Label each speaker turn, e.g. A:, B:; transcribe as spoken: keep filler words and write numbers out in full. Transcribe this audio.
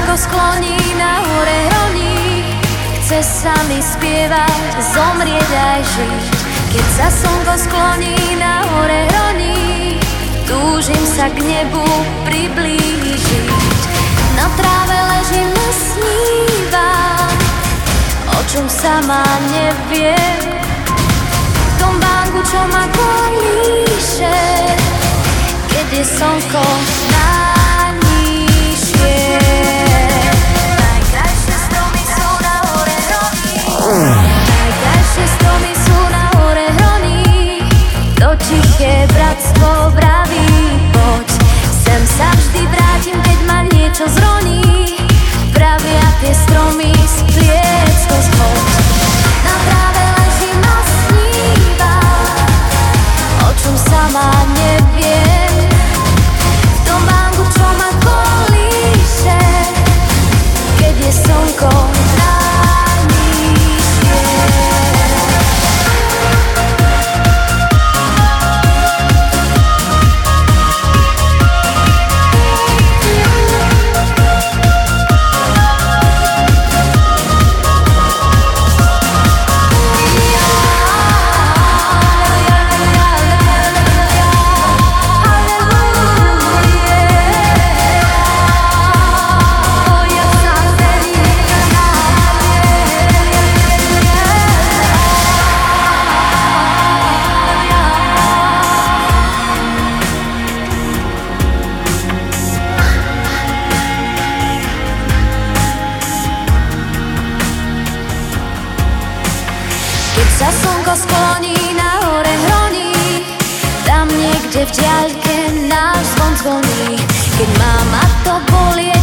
A: slnko skloní, na hore hroní, chce sa mi spievať, zomrieť aj žiť. Keď sa slnko skloní, na hore hroní, túžim sa k nebu priblížiť. Na tráve ležím a snívam, o čom sama neviem. V tom bánku, čo ma kolíše, keď je slnko najnižšie. Najkrajšie stromy sú na hore hroní, najkrajšie stromy sú na hore hroní. To tiché bratstvo vraví, poď, sem sa vždy vrátim, keď ma niečo zroní. Pravia tie stromy z pliecko zhoď. Na tráve ležím a snívam, o čom sama neviem. V tom bánku, čo ma kolíše, keď je slnko najnižšie. Keď sa slnko skloní, na hore hroní, tam niekde v diaľke náš zvon zvoní. Keď má ma to bolie,